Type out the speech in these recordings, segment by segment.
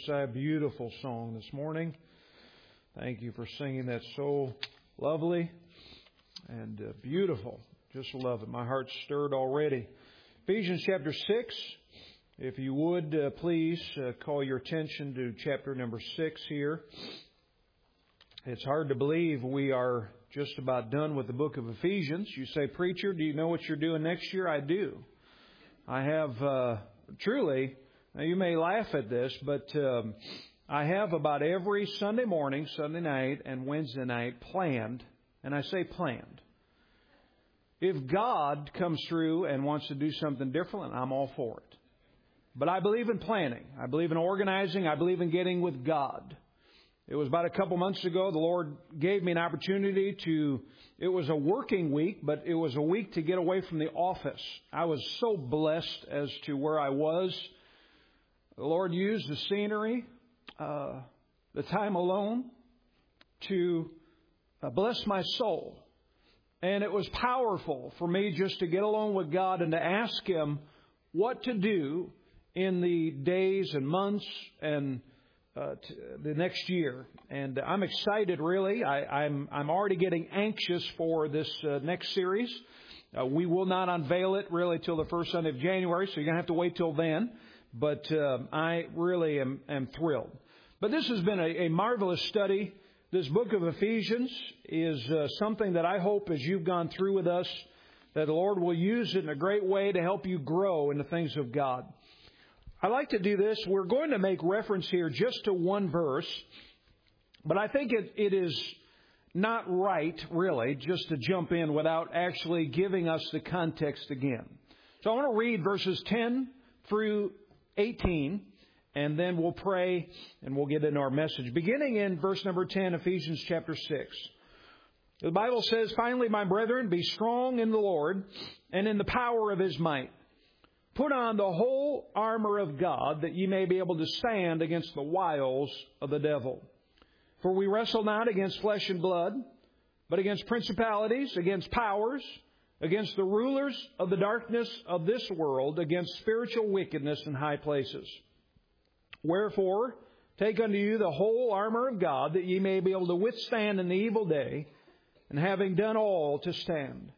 Josiah. Beautiful song this morning. Thank you for singing that so lovely and beautiful. Just love it. My heart's stirred already. Ephesians chapter 6. If you would, please call your attention to chapter number 6 here. It's hard to believe we are just about done with the book of Ephesians. You say, "Preacher, do you know what you're doing next year?" I do. I have truly... Now, you may laugh at this, but I have about every Sunday morning, Sunday night, and Wednesday night planned, and I say planned. If God comes through and wants to do something different, I'm all for it. But I believe in planning. I believe in organizing. I believe in getting with God. It was about a couple months ago, the Lord gave me an opportunity it was a working week, but it was a week to get away from the office. I was so blessed as to where I was. The Lord used the scenery, the time alone, to bless my soul. And it was powerful for me just to get alone with God and to ask Him what to do in the days and months and the next year. And I'm excited, really. I'm already getting anxious for this next series. We will not unveil it really till the first Sunday of January, so you're going to have to wait till then. But I really am thrilled. But this has been a marvelous study. This book of Ephesians is something that I hope as you've gone through with us, that the Lord will use it in a great way to help you grow in the things of God. I like to do this. We're going to make reference here just to one verse, but I think it is not right, really, just to jump in without actually giving us the context again. So I want to read verses 10 through 18, and then we'll pray and we'll get into our message. Beginning in verse number 10, Ephesians chapter 6. The Bible says, "Finally, my brethren, be strong in the Lord and in the power of His might. Put on the whole armor of God, that ye may be able to stand against the wiles of the devil. For we wrestle not against flesh and blood, but against principalities, against powers, against the rulers of the darkness of this world, against spiritual wickedness in high places. Wherefore, take unto you the whole armor of God, that ye may be able to withstand in the evil day, and having done all, to stand.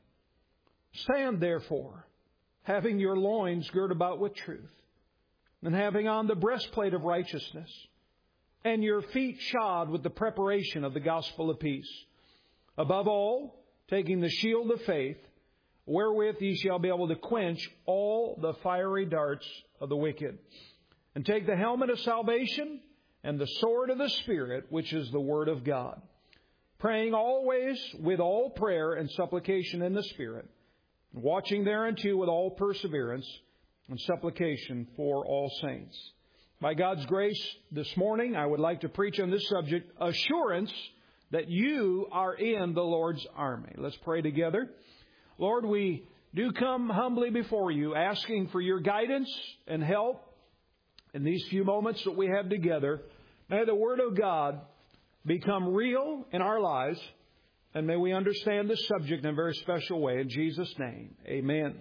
Stand therefore, having your loins girt about with truth, and having on the breastplate of righteousness, and your feet shod with the preparation of the gospel of peace. Above all, taking the shield of faith, wherewith ye shall be able to quench all the fiery darts of the wicked. And take the helmet of salvation and the sword of the Spirit, which is the Word of God. Praying always with all prayer and supplication in the Spirit, and watching thereunto with all perseverance and supplication for all saints." By God's grace, this morning I would like to preach on this subject, assurance that you are in the Lord's army. Let's pray together. Lord, we do come humbly before you, asking for your guidance and help in these few moments that we have together. May the Word of God become real in our lives, and may we understand this subject in a very special way. In Jesus' name, amen.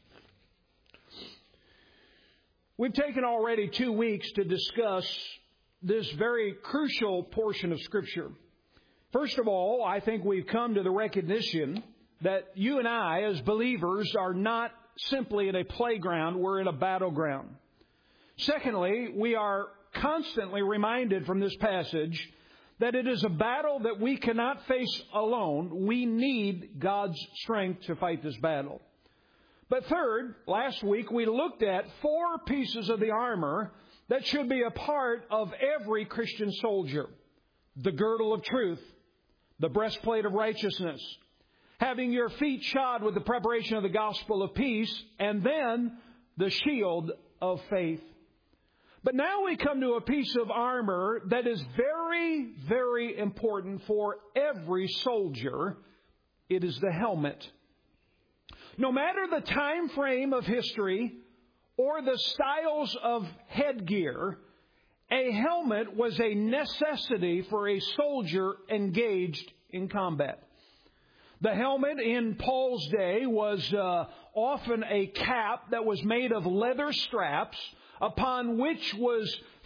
We've taken already 2 weeks to discuss this very crucial portion of Scripture. First of all, I think we've come to the recognition that you and I, as believers, are not simply in a playground, we're in a battleground. Secondly, we are constantly reminded from this passage that it is a battle that we cannot face alone. We need God's strength to fight this battle. But third, last week we looked at 4 pieces of the armor that should be a part of every Christian soldier. The girdle of truth, the breastplate of righteousness, having your feet shod with the preparation of the gospel of peace, and then the shield of faith. But now we come to a piece of armor that is very, very important for every soldier. It is the helmet. No matter the time frame of history or the styles of headgear, a helmet was a necessity for a soldier engaged in combat. The helmet in Paul's day was often a cap that was made of leather straps upon which was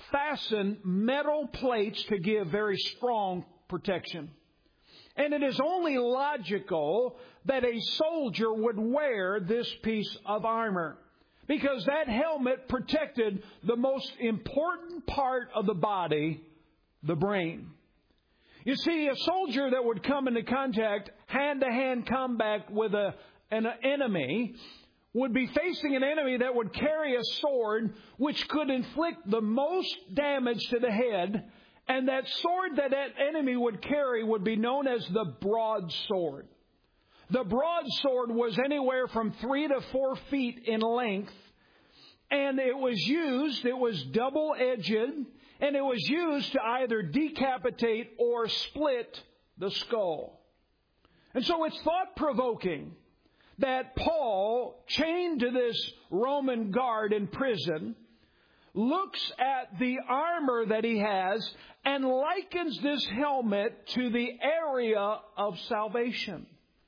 fasten metal plates to give very strong protection. And it is only logical that a soldier would wear this piece of armor, because that helmet protected the most important part of the body, the brain. You see, a soldier that would come into contact, hand-to-hand combat with an enemy, would be facing an enemy that would carry a sword which could inflict the most damage to the head. And that sword that enemy would carry would be known as the broadsword. The broadsword was anywhere from 3 to 4 feet in length. And it was double-edged, and it was used to either decapitate or split the skull. And so it's thought-provoking that Paul, chained to this Roman guard in prison, looks at the armor that he has and likens this helmet to the area of salvation.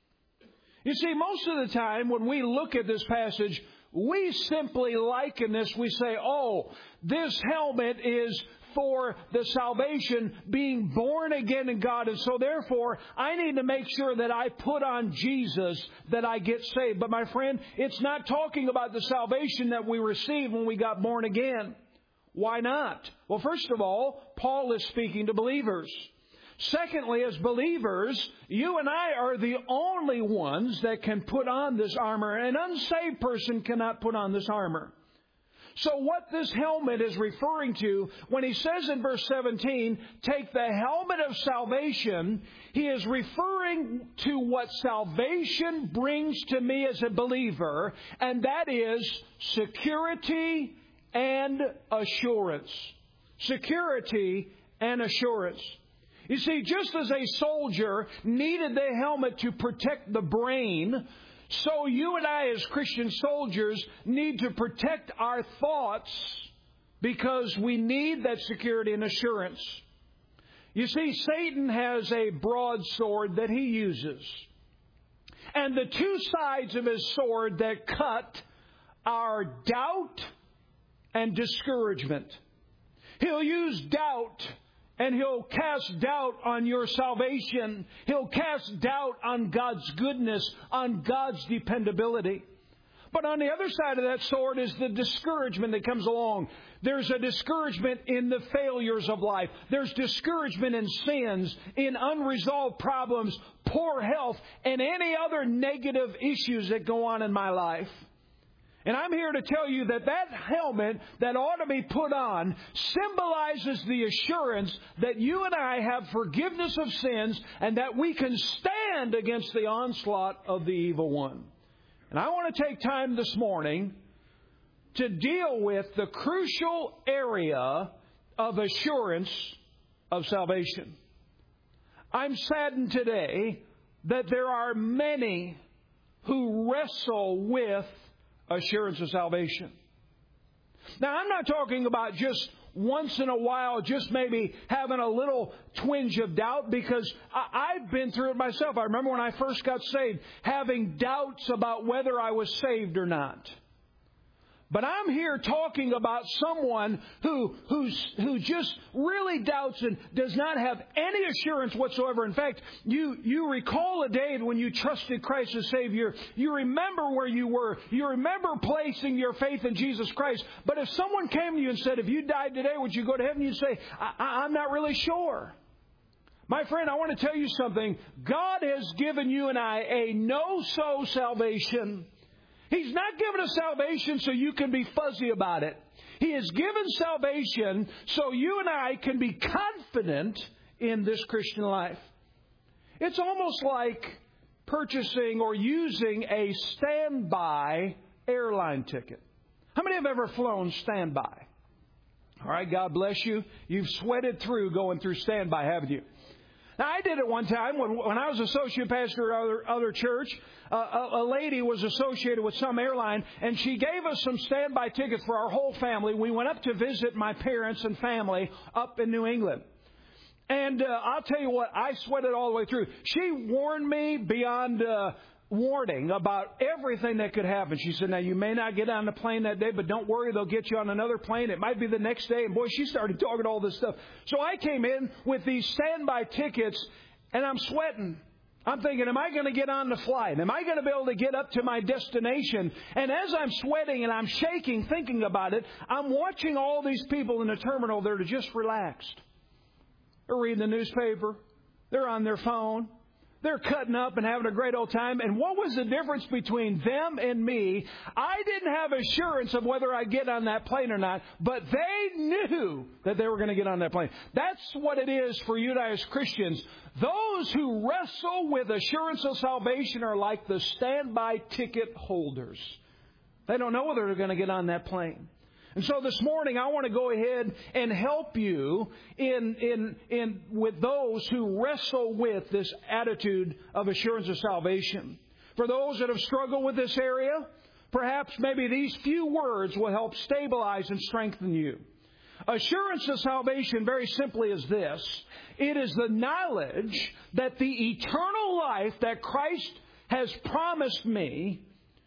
You see, most of the time when we look at this passage, we simply liken this. We say, oh, this helmet is for the salvation, being born again in God. And so therefore, I need to make sure that I put on Jesus, that I get saved. But my friend, it's not talking about the salvation that we received when we got born again. Why not? Well, first of all, Paul is speaking to believers. Secondly, as believers, you and I are the only ones that can put on this armor. An unsaved person cannot put on this armor. So what this helmet is referring to, when he says in verse 17, take the helmet of salvation, he is referring to what salvation brings to me as a believer, and that is security and assurance. Security and assurance. You see, just as a soldier needed the helmet to protect the brain, so you and I as Christian soldiers need to protect our thoughts, because we need that security and assurance. You see, Satan has a broadsword that he uses. And the two sides of his sword that cut are doubt and discouragement. He'll use doubt, and he'll cast doubt on your salvation. He'll cast doubt on God's goodness, on God's dependability. But on the other side of that sword is the discouragement that comes along. There's a discouragement in the failures of life. There's discouragement in sins, in unresolved problems, poor health, and any other negative issues that go on in my life. And I'm here to tell you that that helmet that ought to be put on symbolizes the assurance that you and I have forgiveness of sins, and that we can stand against the onslaught of the evil one. And I want to take time this morning to deal with the crucial area of assurance of salvation. I'm saddened today that there are many who wrestle with assurance of salvation. Now, I'm not talking about just once in a while, just maybe having a little twinge of doubt, because I've been through it myself. I remember when I first got saved, having doubts about whether I was saved or not. But I'm here talking about someone who just really doubts and does not have any assurance whatsoever. In fact, you recall a day when you trusted Christ as Savior. You remember where you were. You remember placing your faith in Jesus Christ. But if someone came to you and said, if you died today, would you go to heaven? You'd say, I'm not really sure. My friend, I want to tell you something. God has given you and I a no-so salvation. He's not given us salvation so you can be fuzzy about it. He has given salvation so you and I can be confident in this Christian life. It's almost like purchasing or using a standby airline ticket. How many have ever flown standby? All right, God bless you. You've sweated through going through standby, haven't you? Now, I did it one time when I was associate pastor at other church. A lady was associated with some airline, and she gave us some standby tickets for our whole family. We went up to visit my parents and family up in New England. And I'll tell you what, I sweated all the way through. She warned me beyond warning about everything that could happen. She said, now, you may not get on the plane that day, but don't worry, they'll get you on another plane. It might be the next day. And boy, she started talking all this stuff. So I came in with these standby tickets, and I'm sweating. I'm thinking, am I going to get on the flight? Am I going to be able to get up to my destination? And as I'm sweating and I'm shaking thinking about it, I'm watching all these people in the terminal that are just relaxed. They're reading the newspaper. They're on their phone. They're cutting up and having a great old time. And what was the difference between them and me? I didn't have assurance of whether I'd get on that plane or not, but they knew that they were going to get on that plane. That's what it is for you and I as Christians. Those who wrestle with assurance of salvation are like the standby ticket holders. They don't know whether they're going to get on that plane. And so this morning, I want to go ahead and help you with those who wrestle with this attitude of assurance of salvation. For those that have struggled with this area, perhaps maybe these few words will help stabilize and strengthen you. Assurance of salvation very simply is this. It is the knowledge that the eternal life that Christ has promised me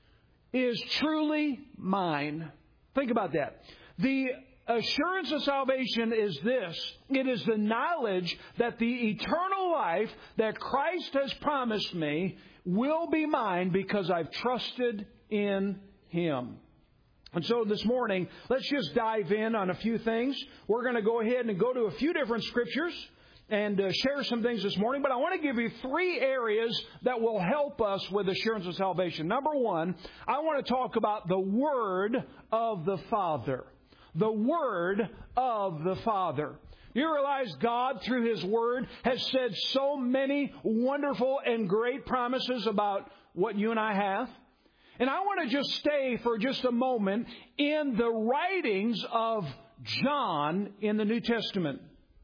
is truly mine. Think about that. The assurance of salvation is this. It is the knowledge that the eternal life that Christ has promised me will be mine because I've trusted in Him. And so this morning, let's just dive in on a few things. We're going to go ahead and go to a few different scriptures and share some things this morning. But I want to give you 3 areas that will help us with assurance of salvation. Number 1, I want to talk about the Word of the Father. The Word of the Father. You realize God, through His Word, has said so many wonderful and great promises about what you and I have. And I want to just stay for just a moment in the writings of John in the New Testament.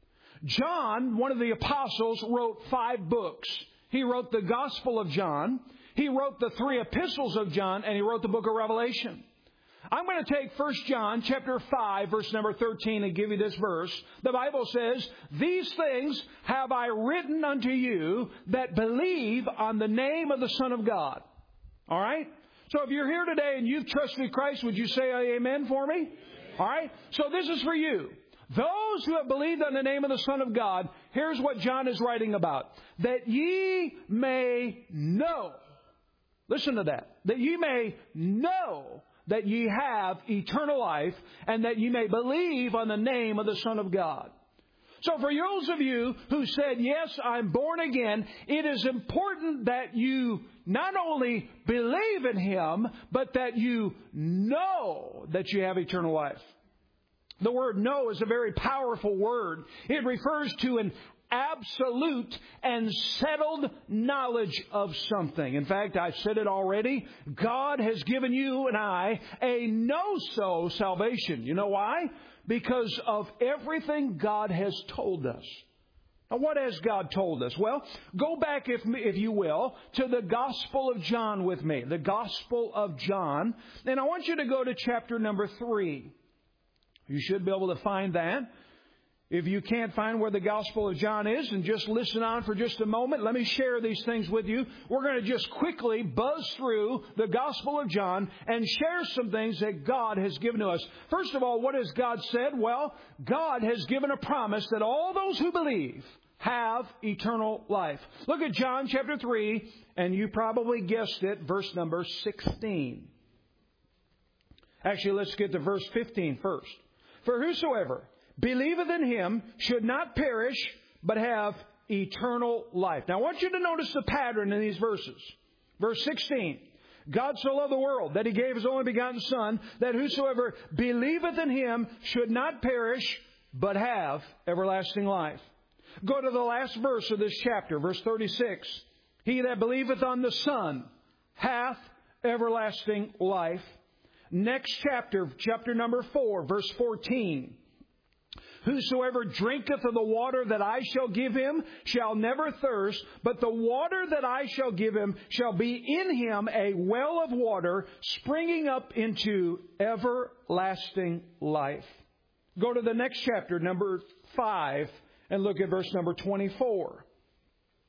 John, one of the apostles, wrote 5 books. He wrote the Gospel of John. He wrote the 3 epistles of John, and he wrote the book of Revelation. I'm going to take 1 John chapter 5, verse number 13, and give you this verse. The Bible says, "These things have I written unto you that believe on the name of the Son of God." All right? So if you're here today and you've trusted Christ, would you say amen for me? All right? So this is for you. Those who have believed on the name of the Son of God, here's what John is writing about. That ye may know. Listen to that. That ye may know that ye have eternal life, and that ye may believe on the name of the Son of God. So for those of you who said, yes, I'm born again, it is important that you not only believe in Him, but that you know that you have eternal life. The word know is a very powerful word. It refers to an absolute and settled knowledge of something. In fact, I've said it already. God has given you and I a know-so salvation. You know why? Because of everything God has told us. Now, what has God told us? Well, go back, if you will, to the Gospel of John with me. The Gospel of John. And I want you to go to chapter number 3. You should be able to find that. If you can't find where the Gospel of John is, and just listen on for just a moment, let me share these things with you. We're going to just quickly buzz through the Gospel of John and share some things that God has given to us. First of all, what has God said? Well, God has given a promise that all those who believe have eternal life. Look at John chapter 3, and you probably guessed it, verse number 16. Actually, let's get to verse 15 first. For whosoever believeth in Him should not perish, but have eternal life. Now, I want you to notice the pattern in these verses. Verse 16. God so loved the world that He gave His only begotten Son, that whosoever believeth in Him should not perish, but have everlasting life. Go to the last verse of this chapter, verse 36. He that believeth on the Son hath everlasting life. Next chapter, chapter number 4, verse 14. Whosoever drinketh of the water that I shall give him shall never thirst, but the water that I shall give him shall be in him a well of water springing up into everlasting life. Go to the next chapter, number 5, and look at verse number 24.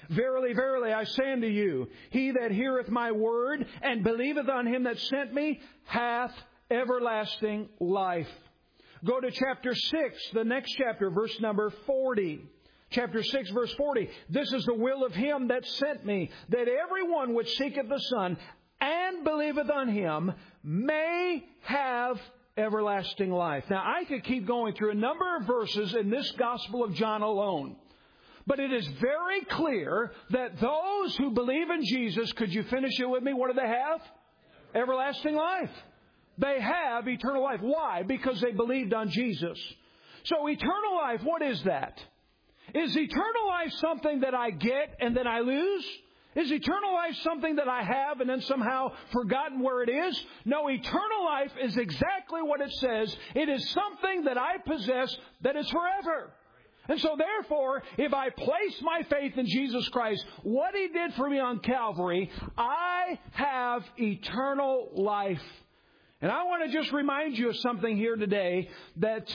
Verily, verily, I say unto you, he that heareth my word and believeth on him that sent me hath everlasting life. Go to chapter 6, the next chapter, verse number 40. Chapter 6, verse 40. This is the will of him that sent me, that everyone which seeketh the Son and believeth on him may have everlasting life. Now, I could keep going through a number of verses in this Gospel of John alone. But it is very clear that those who believe in Jesus, could you finish it with me? What do they have? Everlasting life. They have eternal life. Why? Because they believed on Jesus. So eternal life, what is that? Is eternal life something that I get and then I lose? Is eternal life something that I have and then somehow forgotten where it is? No, eternal life is exactly what it says. It is something that I possess that is forever. And so therefore, if I place my faith in Jesus Christ, what He did for me on Calvary, I have eternal life. And I want to just remind you of something here today, that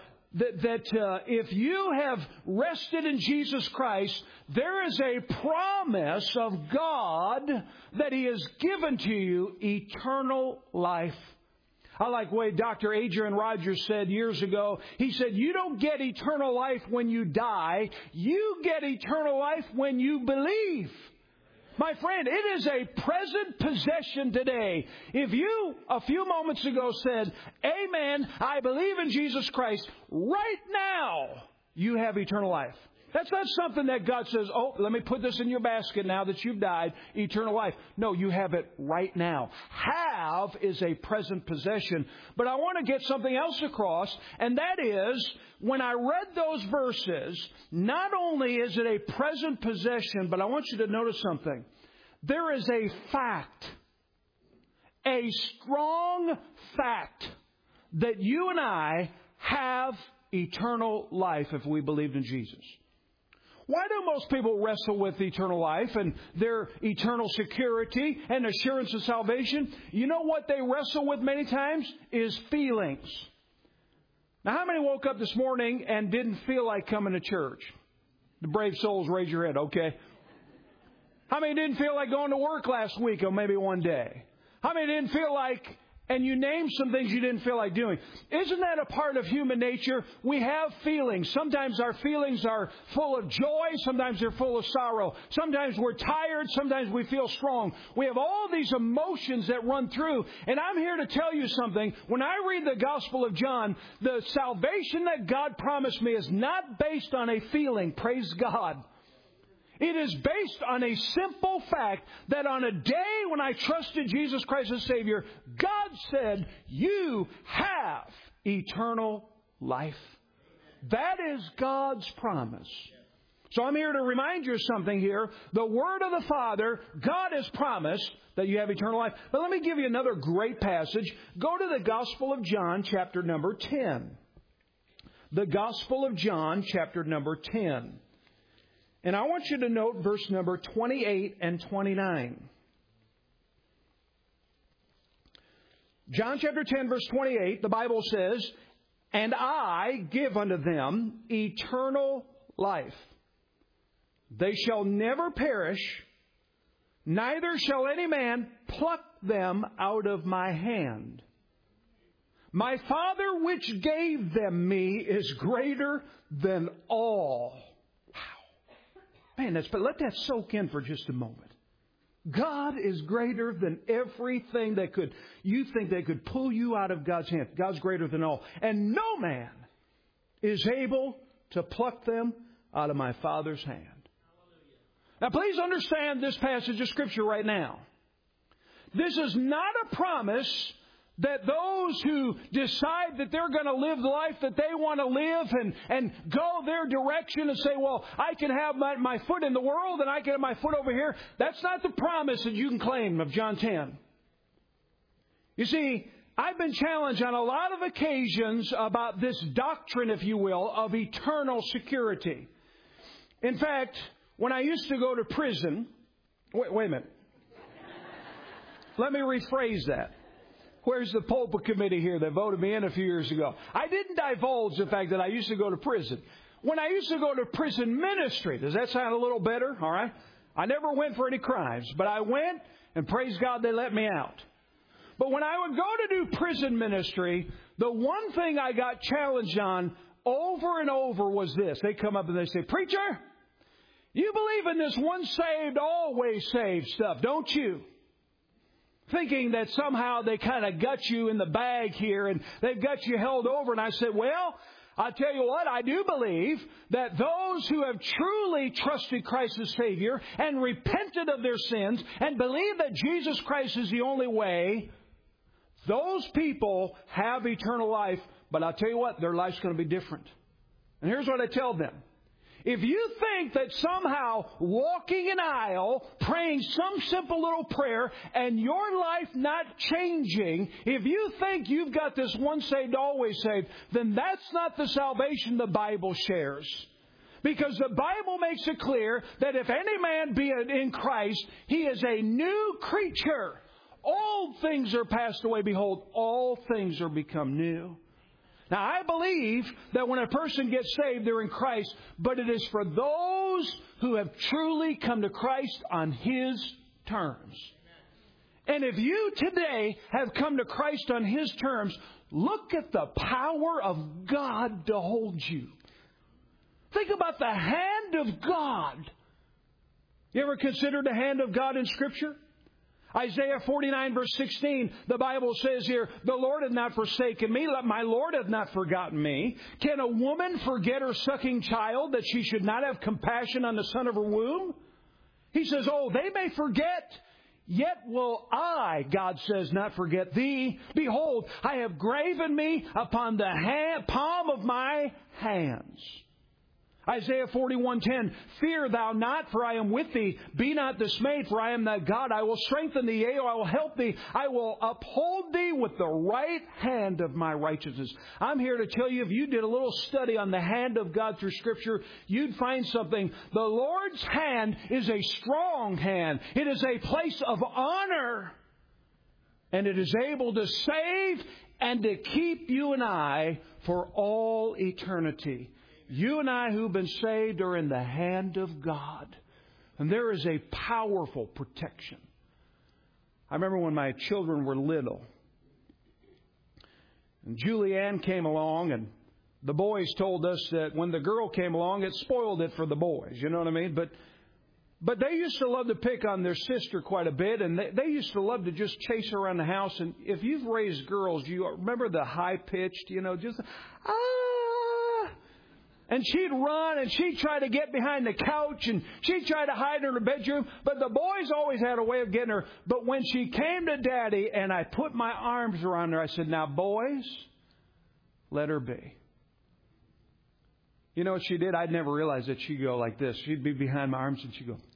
if you have rested in Jesus Christ, there is a promise of God that He has given to you eternal life. I like the way Dr. Adrian Rogers said years ago. He said, you don't get eternal life when you die. You get eternal life when you believe. My friend, it is a present possession today. If you, a few moments ago, said, amen, I believe in Jesus Christ, right now you have eternal life. That's not something that God says, oh, let me put this in your basket now that you've died, eternal life. No, you have it right now. Have is a present possession. But I want to get something else across, and that is, when I read those verses, not only is it a present possession, but I want you to notice something. There is a fact, a strong fact, that you and I have eternal life if we believed in Jesus. Why do most people wrestle with eternal life and their eternal security and assurance of salvation? You know what they wrestle with many times is feelings. Now, how many woke up this morning and didn't feel like coming to church? The brave souls, raise your head, okay? How many didn't feel like going to work last week or maybe one day? How many didn't feel like, and you named some things you didn't feel like doing? Isn't that a part of human nature? We have feelings. Sometimes our feelings are full of joy. Sometimes they're full of sorrow. Sometimes we're tired. Sometimes we feel strong. We have all these emotions that run through. And I'm here to tell you something. When I read the Gospel of John, the salvation that God promised me is not based on a feeling. Praise God. It is based on a simple fact that on a day when I trusted Jesus Christ as Savior, God said, you have eternal life. That is God's promise. So I'm here to remind you of something here. The Word of the Father, God has promised that you have eternal life. But let me give you another great passage. Go to the Gospel of John, chapter number 10. The Gospel of John, chapter number 10. And I want you to note verse number 28 and 29. John chapter 10, verse 28, the Bible says, and I give unto them eternal life. They shall never perish, neither shall any man pluck them out of my hand. My Father which gave them me is greater than all. Man, but let that soak in for just a moment. God is greater than everything you think that could pull you out of God's hand. God's greater than all. And no man is able to pluck them out of my Father's hand. Now, please understand this passage of Scripture right now. This is not a promise that those who decide that they're going to live the life that they want to live and go their direction and say, well, I can have my foot in the world and I can have my foot over here. That's not the promise that you can claim of John 10. You see, I've been challenged on a lot of occasions about this doctrine, if you will, of eternal security. In fact, when I used to go to prison, wait a minute. Let me rephrase that. Where's the pulpit committee here that voted me in a few years ago? I didn't divulge the fact that I used to go to prison. when I used to go to prison ministry, does that sound a little better? All right. I never went for any crimes, but I went, and praise God they let me out. But when I would go to do prison ministry, the one thing I got challenged on over and over was this. They come up and they say, "Preacher, you believe in this once saved, always saved stuff, don't you?" Thinking that somehow they kind of got you in the bag here and they've got you held over. And I said, well, I'll tell you what, I do believe that those who have truly trusted Christ as Savior and repented of their sins and believe that Jesus Christ is the only way, those people have eternal life. But I'll tell you what, their life's going to be different. And here's what I tell them. If you think that somehow walking an aisle, praying some simple little prayer, and your life not changing, if you think you've got this once saved, always saved, then that's not the salvation the Bible shares. Because the Bible makes it clear that if any man be in Christ, he is a new creature. Old things are passed away. Behold, all things are become new. Now, I believe that when a person gets saved, they're in Christ, but it is for those who have truly come to Christ on His terms. And if you today have come to Christ on His terms, look at the power of God to hold you. Think about the hand of God. You ever considered the hand of God in Scripture? Isaiah 49 verse 16, the Bible says here, "The Lord hath not forsaken me, my Lord hath not forgotten me. Can a woman forget her sucking child, that she should not have compassion on the son of her womb?" He says, "Oh, they may forget, yet will I," God says, "not forget thee. Behold, I have graven me upon the palm of my hands." Isaiah 41:10, "Fear thou not, for I am with thee. Be not dismayed, for I am thy God. I will strengthen thee, yea, I will help thee. I will uphold thee with the right hand of my righteousness." I'm here to tell you, if you did a little study on the hand of God through Scripture, you'd find something. The Lord's hand is a strong hand. It is a place of honor. And it is able to save and to keep you and I for all eternity. You and I who've been saved are in the hand of God. And there is a powerful protection. I remember when my children were little. And Julianne came along, and the boys told us that when the girl came along, it spoiled it for the boys. You know what I mean? But they used to love to pick on their sister quite a bit, and they used to love to just chase her around the house. And if you've raised girls, you remember the high-pitched, just, and she'd run, and she'd try to get behind the couch, and she'd try to hide in her bedroom. But the boys always had a way of getting her. But when she came to Daddy, and I put my arms around her, I said, "Now, boys, let her be." You know what she did? I'd never realized that she'd go like this. She'd be behind my arms, and she'd go,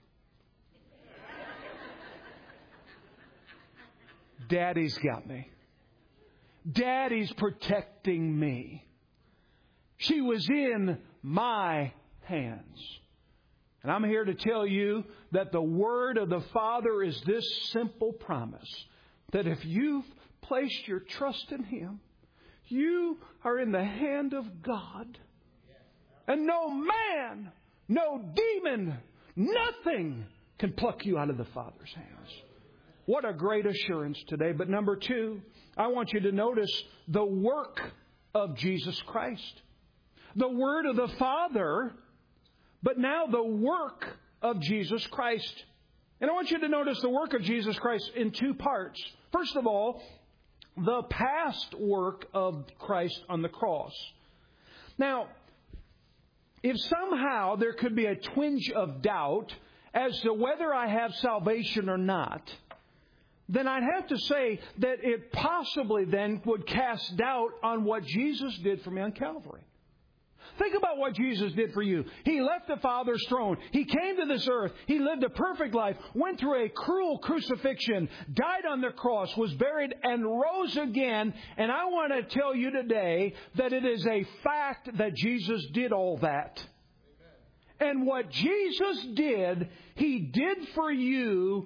"Daddy's got me. Daddy's protecting me." She was in my hands. And I'm here to tell you that the word of the Father is this simple promise, that if you've placed your trust in Him, you are in the hand of God. And no man, no demon, nothing can pluck you out of the Father's hands. What a great assurance today. But number two, I want you to notice the work of Jesus Christ. The Word of the Father, but now the work of Jesus Christ. And I want you to notice the work of Jesus Christ in two parts. First of all, the past work of Christ on the cross. Now, if somehow there could be a twinge of doubt as to whether I have salvation or not, then I'd have to say that it possibly then would cast doubt on what Jesus did for me on Calvary. Think about what Jesus did for you. He left the Father's throne. He came to this earth. He lived a perfect life, went through a cruel crucifixion, died on the cross, was buried, and rose again. And I want to tell you today that it is a fact that Jesus did all that. And what Jesus did, He did for you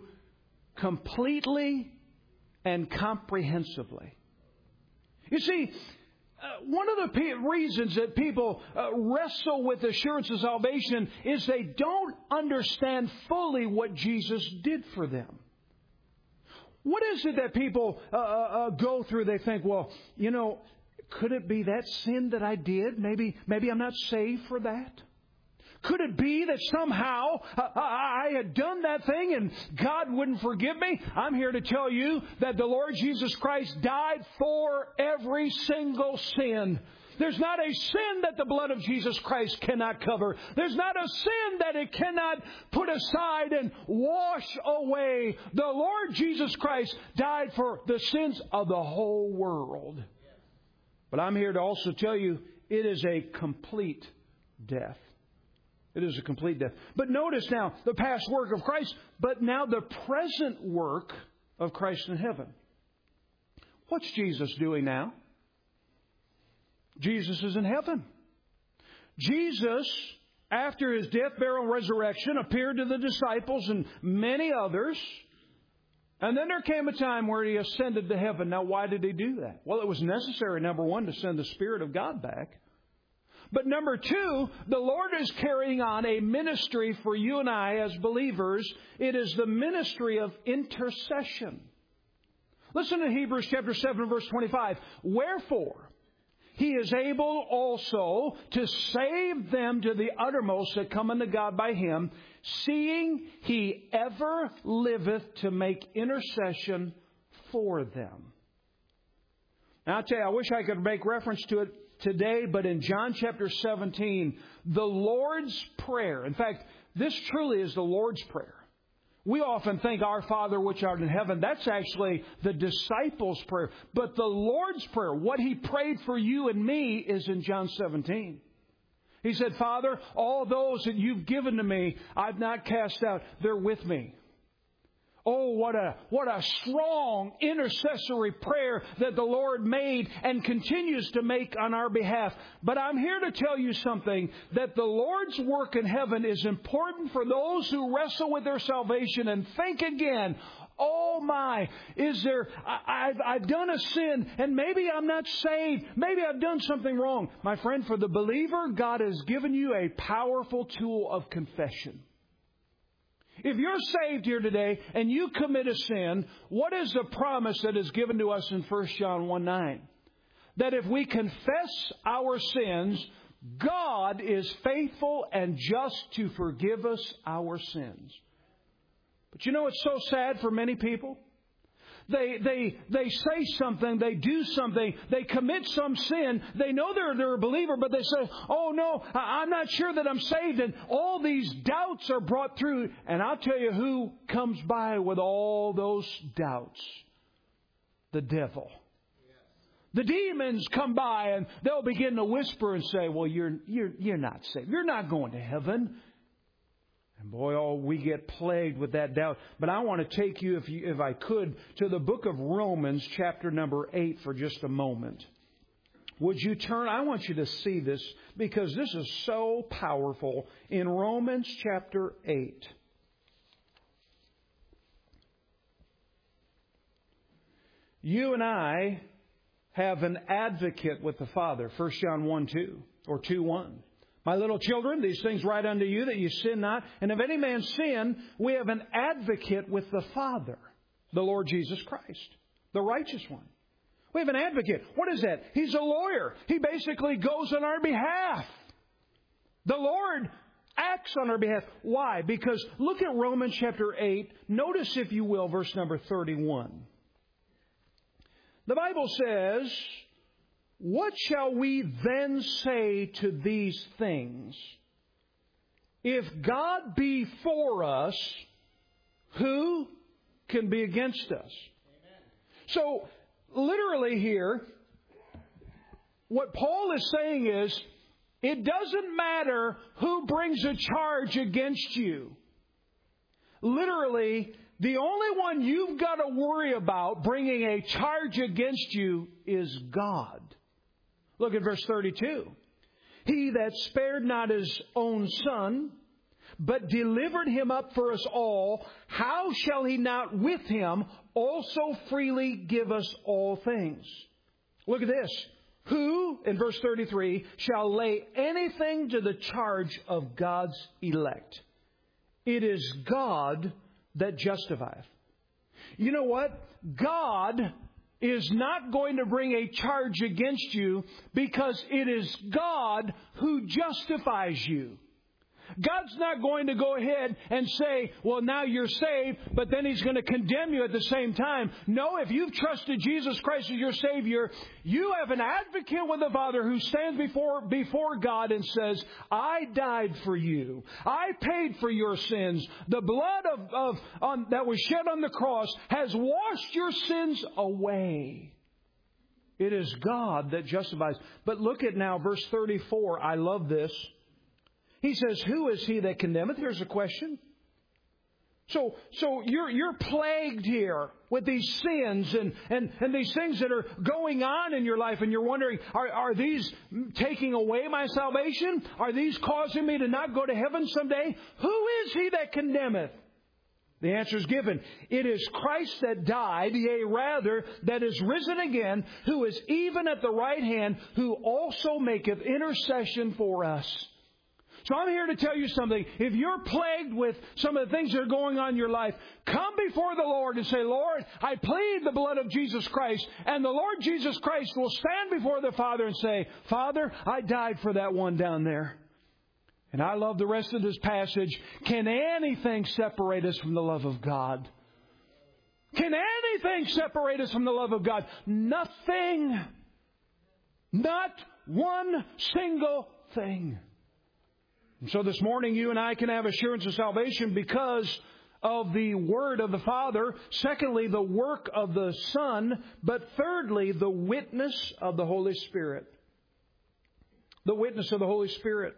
completely and comprehensively. You see, One of the reasons that people wrestle with assurance of salvation is they don't understand fully what Jesus did for them. What is it that people go through? They think, well, could it be that sin that I did? Maybe I'm not saved for that. Could it be that somehow I had done that thing and God wouldn't forgive me? I'm here to tell you that the Lord Jesus Christ died for every single sin. There's not a sin that the blood of Jesus Christ cannot cover. There's not a sin that it cannot put aside and wash away. The Lord Jesus Christ died for the sins of the whole world. But I'm here to also tell you it is a complete death. It is a complete death. But notice now the past work of Christ, but now the present work of Christ in heaven. What's Jesus doing now? Jesus is in heaven. Jesus, after His death, burial, and resurrection, appeared to the disciples and many others. And then there came a time where He ascended to heaven. Now, why did He do that? Well, it was necessary, number one, to send the Spirit of God back. But number two, the Lord is carrying on a ministry for you and I as believers. It is the ministry of intercession. Listen to Hebrews chapter 7, verse 25. Wherefore, He is able also to save them to the uttermost that come unto God by Him, seeing He ever liveth to make intercession for them. Now, I'll tell you, I wish I could make reference to it today, but in John chapter 17, the Lord's Prayer. In fact, this truly is the Lord's Prayer. We often think, Our Father which art in heaven, that's actually the disciples' prayer. But the Lord's Prayer, what He prayed for you and me, is in John 17. He said, Father, all those that You've given to me, I've not cast out. They're with me. Oh, what a strong intercessory prayer that the Lord made and continues to make on our behalf. But I'm here to tell you something, that the Lord's work in heaven is important for those who wrestle with their salvation and think again, oh my, I've done a sin and maybe I'm not saved. Maybe I've done something wrong. My friend, for the believer, God has given you a powerful tool of confession. If you're saved here today and you commit a sin, what is the promise that is given to us in 1 John 1:9? That if we confess our sins, God is faithful and just to forgive us our sins. But it's so sad for many people. They say something, they do something, they commit some sin. They know they're a believer, but they say, oh no, I'm not sure that I'm saved. And all these doubts are brought through. And I'll tell you who comes by with all those doubts. The devil. The demons come by and they'll begin to whisper and say, well, you're not saved. You're not going to heaven. And boy, we get plagued with that doubt. But I want to take you, if I could, to the book of Romans, chapter number 8 for just a moment. Would you turn? I want you to see this because this is so powerful. In Romans chapter 8. You and I have an advocate with the Father. 1 John 1:2 or 2:1. My little children, these things write unto you that you sin not. And if any man sin, we have an advocate with the Father, the Lord Jesus Christ, the righteous one. We have an advocate. What is that? He's a lawyer. He basically goes on our behalf. The Lord acts on our behalf. Why? Because look at Romans chapter 8. Notice, if you will, verse number 31. The Bible says, what shall we then say to these things? If God be for us, who can be against us? Amen. So, literally here, what Paul is saying is, it doesn't matter who brings a charge against you. Literally, the only one you've got to worry about bringing a charge against you is God. Look at verse 32. He that spared not His own Son, but delivered Him up for us all, how shall He not with Him also freely give us all things? Look at this. Who, in verse 33, shall lay anything to the charge of God's elect? It is God that justifieth. You know what? God is not going to bring a charge against you because it is God who justifies you. God's not going to go ahead and say, well, now you're saved, but then He's going to condemn you at the same time. No, if you've trusted Jesus Christ as your Savior, you have an advocate with the Father who stands before God and says, I died for you. I paid for your sins. The blood that was shed on the cross has washed your sins away. It is God that justifies. But look at now verse 34. I love this. He says, who is he that condemneth? Here's a question. So you're plagued here with these sins and these things that are going on in your life, and you're wondering, are these taking away my salvation? Are these causing me to not go to heaven someday? Who is he that condemneth? The answer is given. It is Christ that died, yea, rather, that is risen again, who is even at the right hand, who also maketh intercession for us. So I'm here to tell you something. If you're plagued with some of the things that are going on in your life, come before the Lord and say, Lord, I plead the blood of Jesus Christ. And the Lord Jesus Christ will stand before the Father and say, Father, I died for that one down there. And I love the rest of this passage. Can anything separate us from the love of God? Can anything separate us from the love of God? Nothing. Not one single thing. And so this morning you and I can have assurance of salvation because of the Word of the Father. Secondly, the work of the Son. But thirdly, the witness of the Holy Spirit. The witness of the Holy Spirit.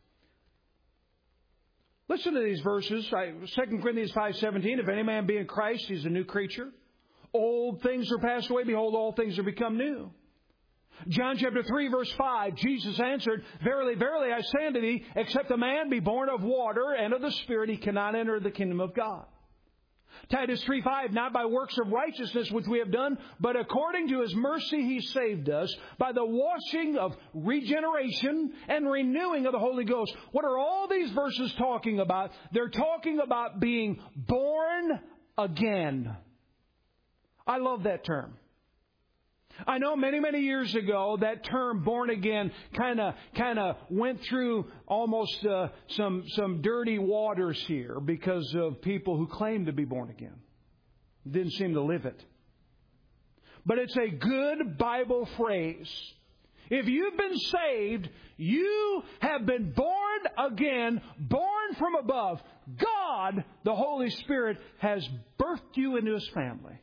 Listen to these verses. 2 Corinthians 5:17. If any man be in Christ, he is a new creature. Old things are passed away. Behold, all things are become new. John chapter 3 verse 5, Jesus answered, Verily, verily, I say unto thee, except a man be born of water and of the Spirit, he cannot enter the kingdom of God. Titus 3:5, not by works of righteousness which we have done, but according to His mercy He saved us by the washing of regeneration and renewing of the Holy Ghost. What are all these verses talking about? They're talking about being born again. I love that term. I know many, many years ago that term born again kind of went through almost some dirty waters here because of people who claim to be born again. Didn't seem to live it. But it's a good Bible phrase. If you've been saved, you have been born again, born from above. God, the Holy Spirit, has birthed you into His family.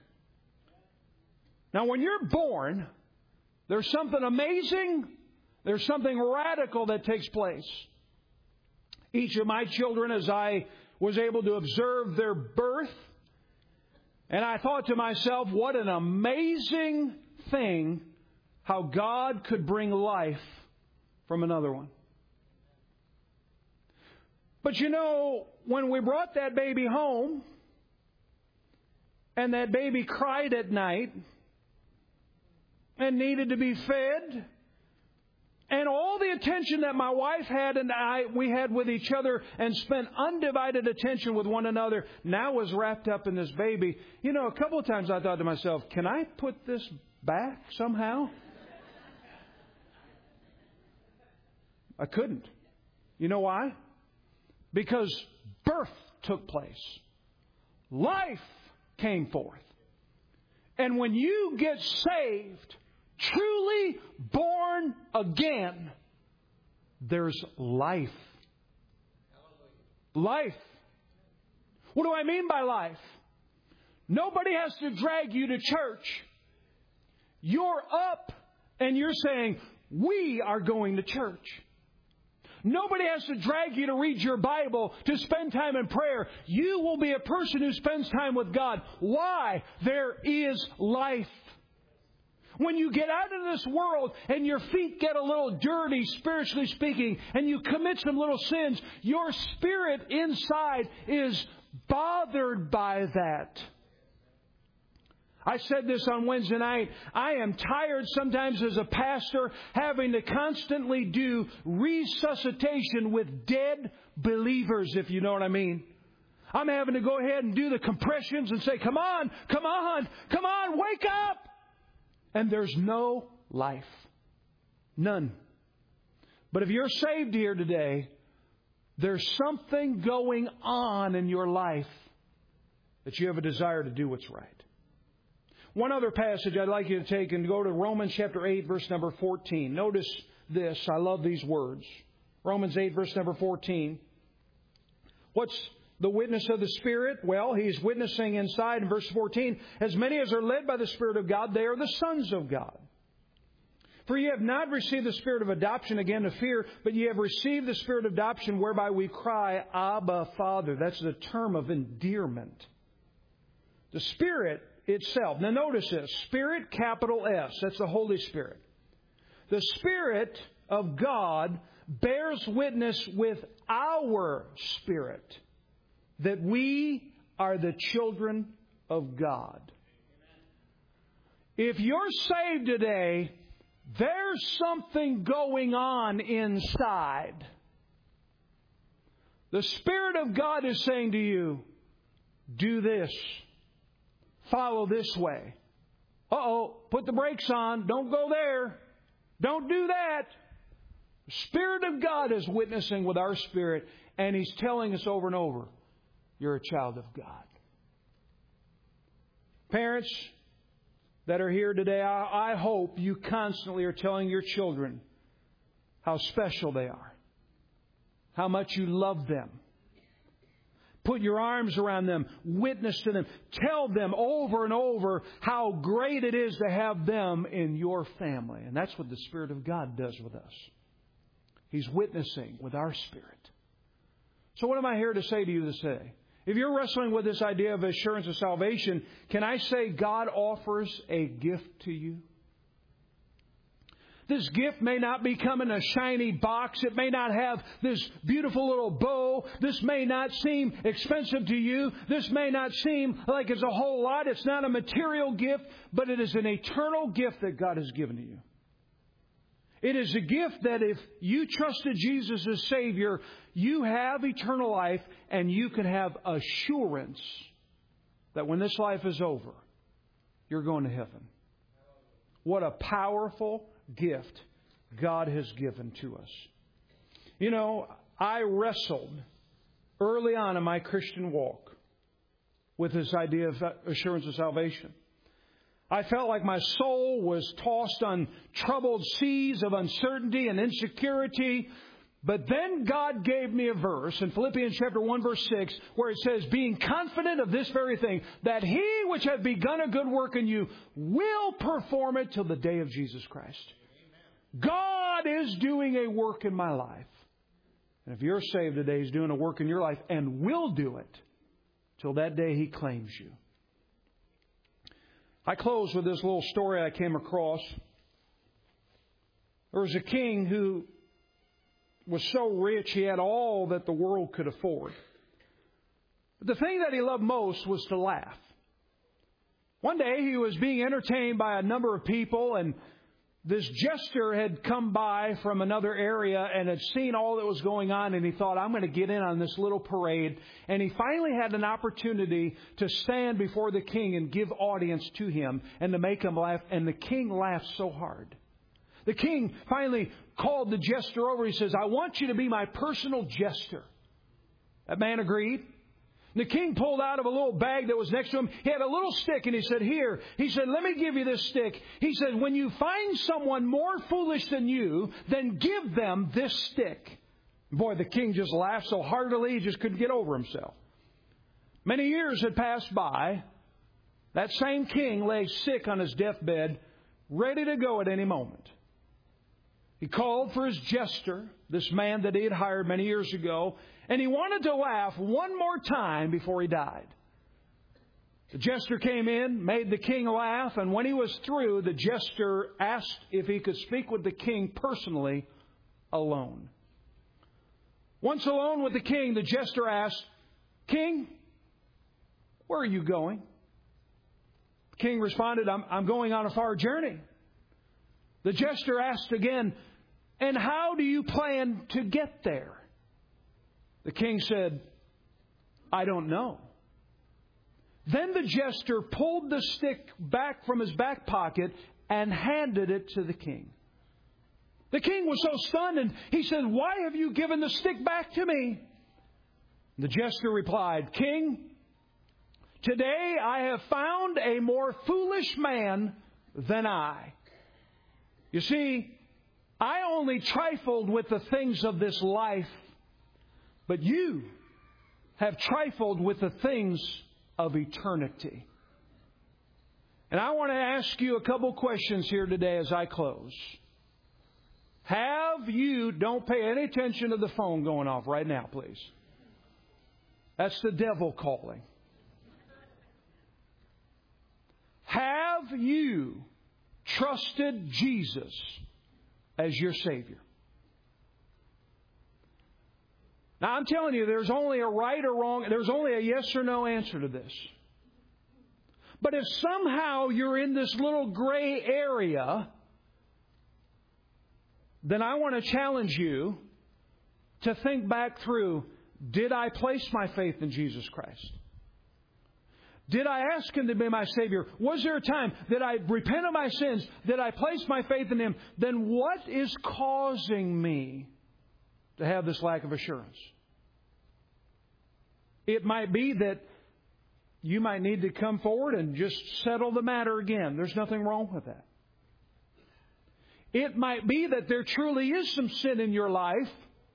Now, when you're born, there's something amazing, there's something radical that takes place. Each of my children, as I was able to observe their birth, and I thought to myself, what an amazing thing how God could bring life from another one. But you know, when we brought that baby home, and that baby cried at night, and needed to be fed. And all the attention that my wife had and we had with each other and spent undivided attention with one another now was wrapped up in this baby. You know, a couple of times I thought to myself, can I put this back somehow? I couldn't. You know why? Because birth took place. Life came forth. And when you get saved, truly born again, there's life. Life. What do I mean by life? Nobody has to drag you to church. You're up and you're saying, we are going to church. Nobody has to drag you to read your Bible, to spend time in prayer. You will be a person who spends time with God. Why? There is life. When you get out of this world and your feet get a little dirty, spiritually speaking, and you commit some little sins, your spirit inside is bothered by that. I said this on Wednesday night. I am tired sometimes as a pastor having to constantly do resuscitation with dead believers, if you know what I mean. I'm having to go ahead and do the compressions and say, come on, come on, come on, wake up. And there's no life. None. But if you're saved here today, there's something going on in your life that you have a desire to do what's right. One other passage I'd like you to take and go to Romans chapter 8, verse number 14. Notice this. I love these words. Romans 8, verse number 14. What's the witness of the Spirit? Well, he's witnessing inside in verse 14. As many as are led by the Spirit of God, they are the sons of God. For ye have not received the spirit of adoption again to fear, but ye have received the spirit of adoption whereby we cry, Abba, Father. That's the term of endearment. The Spirit itself. Now notice this. Spirit, capital S. That's the Holy Spirit. The Spirit of God bears witness with our spirit that we are the children of God. If you're saved today, there's something going on inside. The Spirit of God is saying to you, do this. Follow this way. Put the brakes on. Don't go there. Don't do that. The Spirit of God is witnessing with our spirit, and He's telling us over and over, you're a child of God. Parents that are here today, I hope you constantly are telling your children how special they are, how much you love them. Put your arms around them, witness to them, tell them over and over how great it is to have them in your family. And that's what the Spirit of God does with us. He's witnessing with our spirit. So what am I here to say to you this day? If you're wrestling with this idea of assurance of salvation, can I say God offers a gift to you? This gift may not be come in a shiny box. It may not have this beautiful little bow. This may not seem expensive to you. This may not seem like it's a whole lot. It's not a material gift, but it is an eternal gift that God has given to you. It is a gift that if you trusted Jesus as Savior, you have eternal life and you can have assurance that when this life is over, you're going to heaven. What a powerful gift God has given to us. You know, I wrestled early on in my Christian walk with this idea of assurance of salvation. I felt like my soul was tossed on troubled seas of uncertainty and insecurity. But then God gave me a verse in Philippians chapter 1, verse 6, where it says, being confident of this very thing, that He which hath begun a good work in you will perform it till the day of Jesus Christ. Amen. God is doing a work in my life. And if you're saved today, He's doing a work in your life and will do it till that day He claims you. I close with this little story I came across. There was a king who was so rich he had all that the world could afford. But the thing that he loved most was to laugh. One day he was being entertained by a number of people, and this jester had come by from another area and had seen all that was going on, and he thought, I'm going to get in on this little parade. And he finally had an opportunity to stand before the king and give audience to him and to make him laugh. And the king laughed so hard. The king finally called the jester over. He says, I want you to be my personal jester. That man agreed. The king pulled out of a little bag that was next to him. He had a little stick, and he said, here. He said, let me give you this stick. He said, when you find someone more foolish than you, then give them this stick. Boy, the king just laughed so heartily, he just couldn't get over himself. Many years had passed by. That same king lay sick on his deathbed, ready to go at any moment. He called for his jester, this man that he had hired many years ago, and he wanted to laugh one more time before he died. The jester came in, made the king laugh, and when he was through, the jester asked if he could speak with the king personally alone. Once alone with the king, the jester asked, King, where are you going? The king responded, I'm going on a far journey. The jester asked again, and how do you plan to get there? The king said, I don't know. Then the jester pulled the stick back from his back pocket and handed it to the king. The king was so stunned, and he said, why have you given the stick back to me? The jester replied, King, today I have found a more foolish man than I. You see, I only trifled with the things of this life, but you have trifled with the things of eternity. And I want to ask you a couple questions here today as I close. Have you, don't pay any attention to the phone going off right now, please. That's the devil calling. Have you trusted Jesus as your Savior? Now, I'm telling you, there's only a right or wrong, there's only a yes or no answer to this. But if somehow you're in this little gray area, then I want to challenge you to think back through, did I place my faith in Jesus Christ? Did I ask Him to be my Savior? Was there a time that I repent of my sins? Did I place my faith in Him? Then what is causing me to have this lack of assurance? It might be that you might need to come forward and just settle the matter again. There's nothing wrong with that. It might be that there truly is some sin in your life,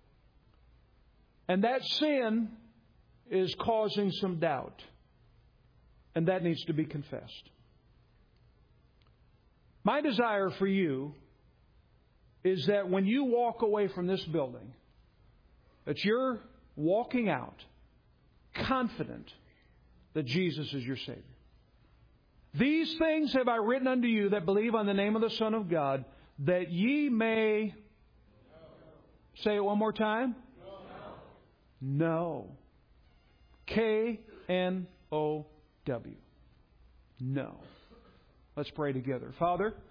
and that sin is causing some doubt, and that needs to be confessed. My desire for you is that when you walk away from this building, that you're walking out confident that Jesus is your Savior. These things have I written unto you that believe on the name of the Son of God, that ye may... Say it one more time. Know. K-N-O-W. Know. Let's pray together. Father,